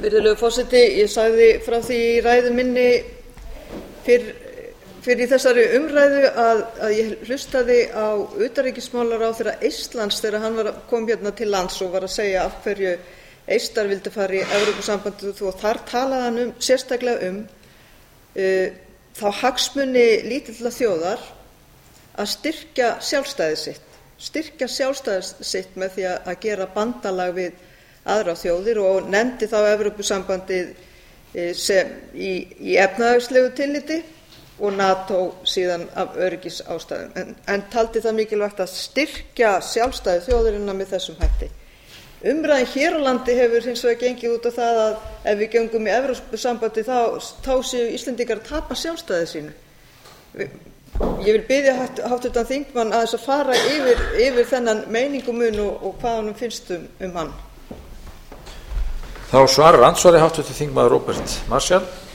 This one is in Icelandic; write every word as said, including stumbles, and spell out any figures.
Virðulegur forseti, ég sagði frá því í ræðu minni fyrr, fyrr í þessari umræðu að, að ég hlustaði á utanríkismálaráðherra Eistlands þegar hann var, kom hérna til lands og var að segja af hverju Eistar vildi fara í Evrópusambandið og þar talaði hann um, sérstaklega um uh, þá hagsmuni lítilla þjóðar að styrkja sjálfstæði sitt, styrkja sjálfstæði sitt með því að gera bandalag við aðrar þjóðir og nefndi þá Evrópusambandið sem í, í efnahagslegu tilliti og NATO síðan af öryggisástæðum en, en taldi það mikilvægt að styrkja sjálfstæði þjóðarinnar með þessum hætti. Umræðan hér á landi hefur hins vegar gengið út á það að ef við göngum í Evrópusambandið þá, þá séu Íslendingar að tapa sjálfstæði sínu. Ég vil biðja háttvirtan þingmann aðeins að fara yfir, yfir þennan meiningumun og, og hvað honum finnst um, um hann. Þá svarar andsvari háttvirtur þingmaður Róbert Marshall.